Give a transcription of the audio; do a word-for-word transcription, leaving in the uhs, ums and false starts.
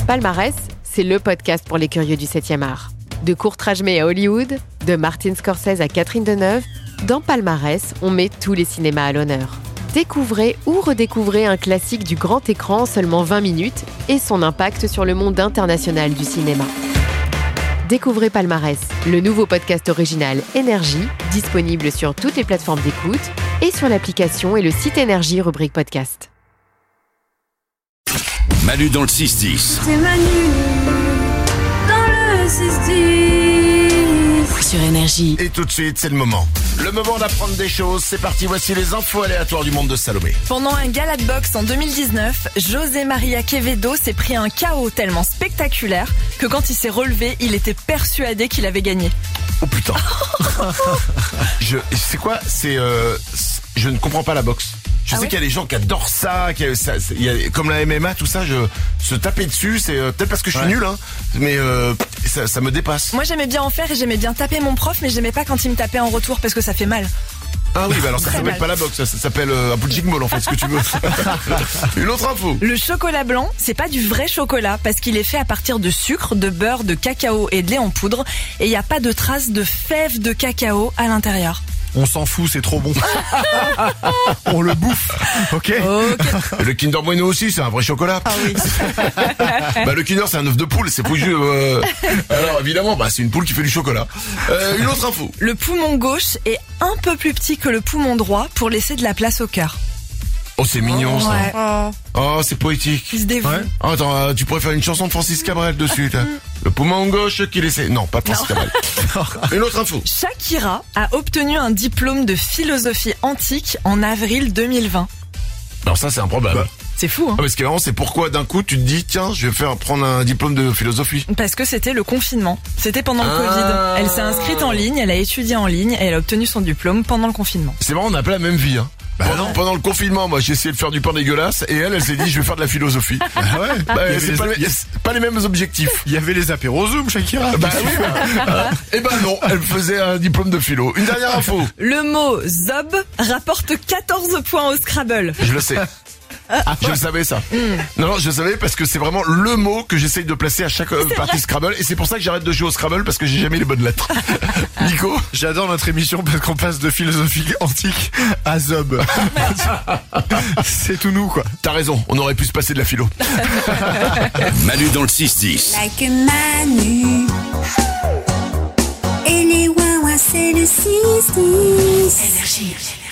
Palmarès, c'est le podcast pour les curieux du septième art. De Kurt Rajmé à Hollywood, de Martin Scorsese à Catherine Deneuve, dans Palmarès, on met tous les cinémas à l'honneur. Découvrez ou redécouvrez un classique du grand écran en seulement vingt minutes et son impact sur le monde international du cinéma. Découvrez Palmarès, le nouveau podcast original Énergie, disponible sur toutes les plateformes d'écoute et sur l'application et le site Énergie rubrique podcast. Manu dans le six dix. C'est Manu dans le six dix. Sur Énergie. Et tout de suite, c'est le moment. Le moment d'apprendre des choses. C'est parti, voici les infos aléatoires du monde de Salomé. Pendant un gala de boxe en deux mille dix-neuf, José Maria Quevedo s'est pris un K O tellement spectaculaire que quand il s'est relevé, il était persuadé qu'il avait gagné. Oh putain. je, c'est quoi C'est euh, je ne comprends pas la boxe. Je ah sais oui qu'il y a des gens qui adorent ça, qui a, ça il y a, comme la M M A, tout ça, je se taper dessus, c'est euh, peut-être parce que je suis ouais. nul, hein, mais euh, ça, ça me dépasse. Moi, j'aimais bien en faire et j'aimais bien taper mon prof, mais j'aimais pas quand il me tapait en retour parce que ça fait mal. Ah oui, bah alors ça Très s'appelle mal. pas la boxe, ça, ça s'appelle euh, un punching ball en fait, ce que tu veux. Une autre info. Le chocolat blanc, c'est pas du vrai chocolat parce qu'il est fait à partir de sucre, de beurre, de cacao et de lait en poudre et il y a pas de traces de fèves de cacao à l'intérieur. On s'en fout, c'est trop bon. On le bouffe, ok, okay. Le Kinder Bueno aussi, c'est un vrai chocolat. Ah oui. Bah le Kinder, c'est un œuf de poule, c'est foutu. Euh... Alors évidemment, bah c'est une poule qui fait du chocolat. Euh, une autre info. Le poumon gauche est un peu plus petit que le poumon droit pour laisser de la place au cœur. Oh, c'est mignon ça. Ouais. Oh, oh c'est poétique. Il se dévoue. Ouais. Oh, attends, euh, tu pourrais faire une chanson de Francis Cabrel dessus. Là. Le poumon gauche qui laissait. Non, pas Francis Cabrel. Une autre info. Shakira a obtenu un diplôme de philosophie antique en avril deux mille vingt. Alors ça, c'est improbable. Bah. C'est fou, hein. Ah, parce que vraiment, c'est pourquoi d'un coup tu te dis tiens, je vais faire prendre un diplôme de philosophie. Parce que c'était le confinement. C'était pendant le ah. Covid. Elle s'est inscrite en ligne, elle a étudié en ligne et elle a obtenu son diplôme pendant le confinement. C'est marrant, on n'a pas la même vie, hein. Bah pendant, pendant le confinement, moi j'ai essayé de faire du pain dégueulasse et elle, elle s'est dit je vais faire de la philosophie. Ah ouais. Bah, c'est les... pas, les, pas les mêmes objectifs. Il y avait les apéros Zoom, Shakira. Bah oui. Bah, et ben non, elle faisait un diplôme de philo. Une dernière info. Le mot zob rapporte quatorze points au Scrabble. Je le sais. Ah, je le savais ça. Mm. Non, non, je le savais parce que c'est vraiment le mot que j'essaye de placer à chaque euh, partie vrai. Scrabble et c'est pour ça que j'arrête de jouer au Scrabble parce que j'ai jamais les bonnes lettres. Nico, j'adore notre émission parce qu'on passe de philosophie antique à zob. C'est tout nous quoi. T'as raison, on aurait pu se passer de la philo. Manu dans le six dix. Like Manu. Et les ouin-ouin, c'est le six dix. Énergie.